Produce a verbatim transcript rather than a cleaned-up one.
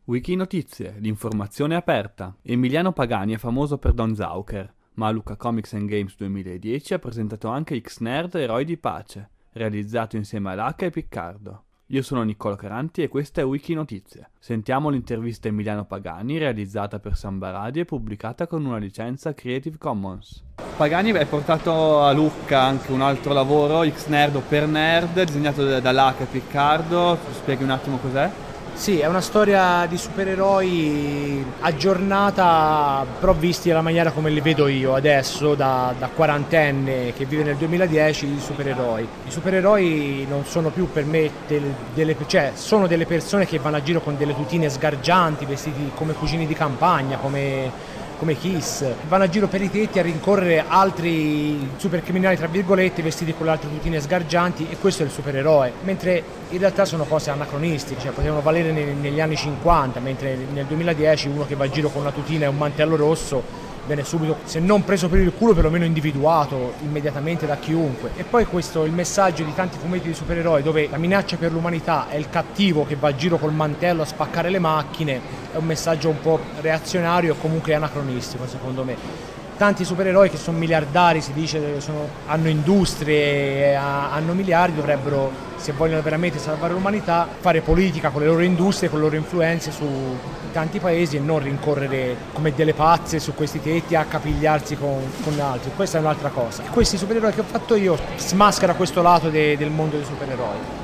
Wikinotizie, l'informazione aperta. Emiliano Pagani è famoso per Don Zawker, ma a Lucca Comics and Games duemiladieci ha presentato anche X-Nerd Eroi di Pace, realizzato insieme a Lacca e Piccardo. Io sono Niccolò Caranti e questa è Wikinotizie. Sentiamo l'intervista a Emiliano Pagani, realizzata per Samba Radio e pubblicata con una licenza Creative Commons. Pagani hai portato a Lucca anche un altro lavoro, X-Nerd o per Nerd, disegnato da, da Lacca e Piccardo. Spieghi un attimo cos'è? Sì, è una storia di supereroi aggiornata, però visti alla maniera come li vedo io adesso, da, da quarantenne che vive nel duemiladieci, i supereroi. I supereroi non sono più per me delle, delle, cioè sono delle persone che vanno a giro con delle tutine sgargianti, vestiti come cugini di campagna, come... come Kiss, vanno a giro per i tetti a rincorrere altri supercriminali tra virgolette vestiti con le altre tutine sgargianti, e questo è il supereroe, mentre in realtà sono cose anacronistiche, cioè potevano valere negli anni cinquanta, mentre nel duemiladieci uno che va a giro con una tutina e un mantello rosso viene subito, se non preso per il culo, perlomeno individuato immediatamente da chiunque. E poi questo, il messaggio di tanti fumetti di supereroi dove la minaccia per l'umanità è il cattivo che va a giro col mantello a spaccare le macchine, è un messaggio un po' reazionario e comunque anacronistico secondo me. Tanti supereroi che sono miliardari, si dice, sono, hanno industrie, hanno miliardi, dovrebbero, se vogliono veramente salvare l'umanità, fare politica con le loro industrie, con le loro influenze su tanti paesi e non rincorrere come delle pazze su questi tetti a capigliarsi con, con altri. Questa è un'altra cosa. E questi supereroi che ho fatto io smaschera questo lato de, del mondo dei supereroi.